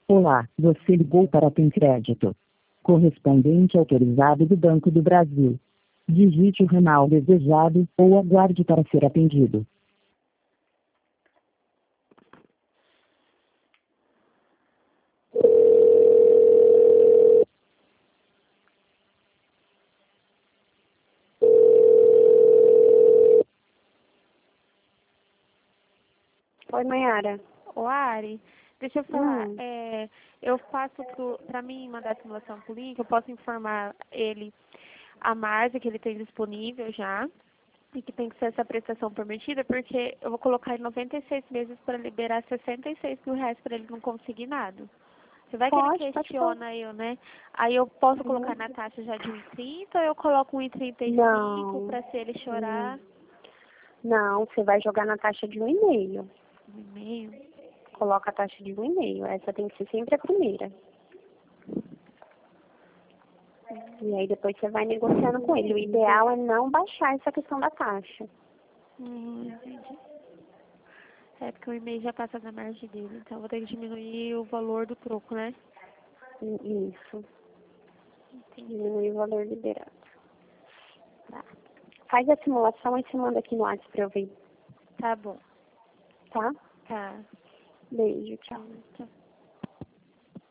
Olá, você ligou para Tem Crédito. Correspondente autorizado do Banco do Brasil. Digite o ramal desejado ou aguarde para ser atendido. Oi, Mayara. Ô, Ari, deixa eu falar. Hum. Eu faço pra mim mandar a simulação pro link, eu posso informar ele a margem que ele tem disponível já e que tem que ser essa prestação permitida, porque eu vou colocar em 96 meses para liberar 66 mil reais para ele não conseguir nada. Você vai que ele questiona eu, né? Aí eu posso colocar na taxa já de 1,30 ou eu coloco 1,35 para se ele chorar? Não, você vai jogar na taxa de 1,5. 1,5? Coloca a taxa de 1,5. Essa tem que ser sempre a primeira. E aí depois você vai negociando com ele. O ideal é não baixar essa questão da taxa. Entendi. É porque o e-mail já passa da margem dele, então eu vou ter que diminuir o valor do troco, né? Isso. Entendi. Diminuir o valor liberado. Tá. Faz a simulação e você manda aqui no WhatsApp pra eu ver. Tá bom. Tá? Tá. Beijo, tchau. Tchau.